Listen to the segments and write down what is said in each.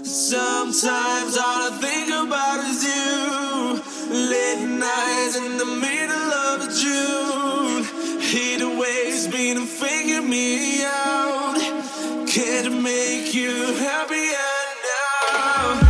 Sometimes all I think about is you. Late nights in the middle of June. Heat waves beating, figure me out. Can't make you happier now.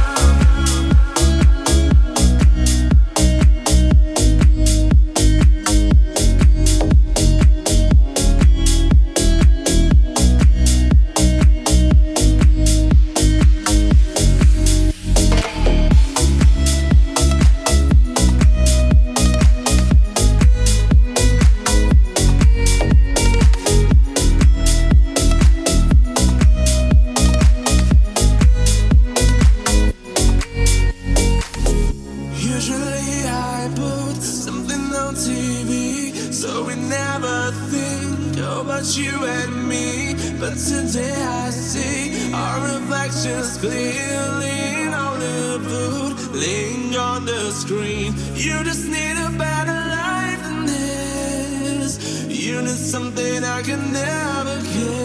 So we never think about you and me. But today I see our reflections clearly in Hollywood, laying on the screen. You just need a better life than this. You need something I can never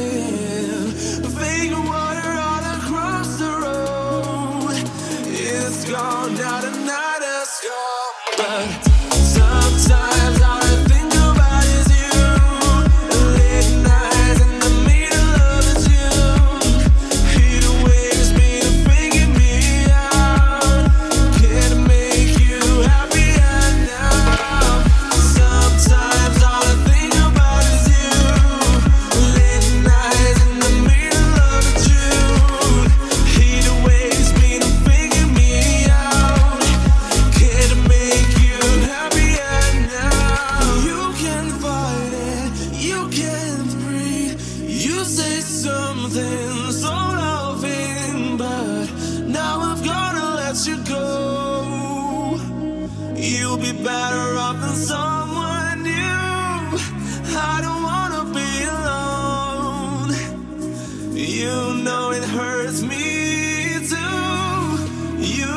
give. Fake water all across the road. It's gone, now the night is gone. But sometimes all I think about is you. Late nights in the middle of June. Heat waves beating, figure me out. Can't make you happier now. Sometimes all I think about is you. Late nights in the middle of June. Heat waves beating, figure me out. Can't make you happier now. You can fight it, you can't breathe. You say something so loving, but now I've gotta let you go. You'll be better off than someone new. I don't wanna be alone. You know it hurts me too. You